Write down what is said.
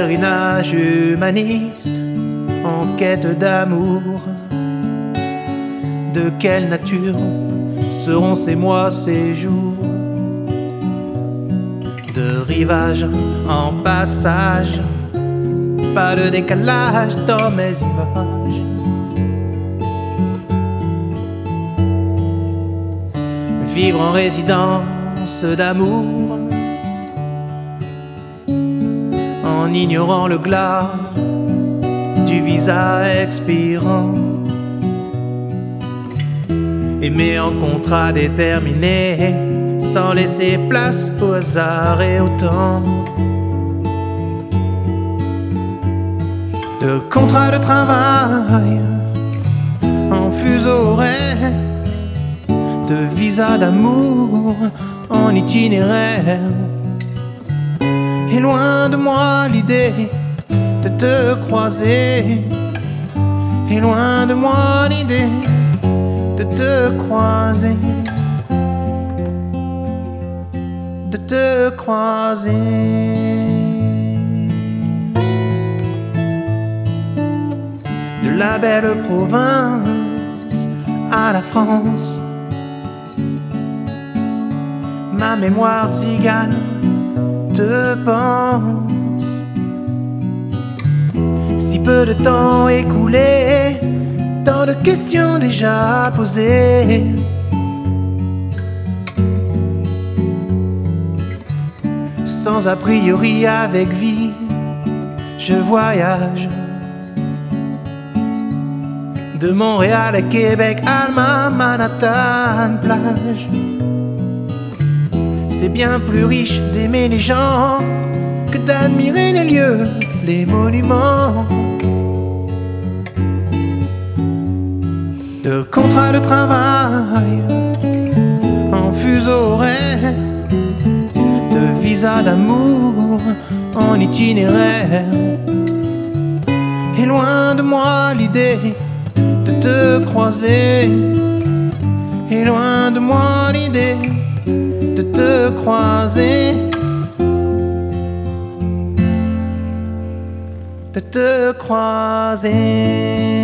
pèlerinage humaniste en quête d'amour. De quelle nature seront ces mois, ces jours? De rivage en passage, pas de décalage dans mes images. Vivre en résidence d'amour, en ignorant le glas du visa expirant. Aimer en contrat déterminé, sans laisser place au hasard et au temps. De contrat de travail en fuseau horaire, de visa d'amour en itinéraire. Et loin de moi l'idée de te croiser, et loin de moi l'idée de te croiser, de te croiser. De la belle province à la France, ma mémoire zigane te pense. Si peu de temps écoulé, tant de questions déjà posées. Sans a priori avec vie, je voyage de Montréal à Québec, Alma, Manhattan, plage. C'est bien plus riche d'aimer les gens que d'admirer les lieux, les monuments. De contrat de travail en fuseau horaire, de visa d'amour en itinéraire. Et loin de moi l'idée de te croiser, et loin de moi l'idée de te croiser, de te croiser.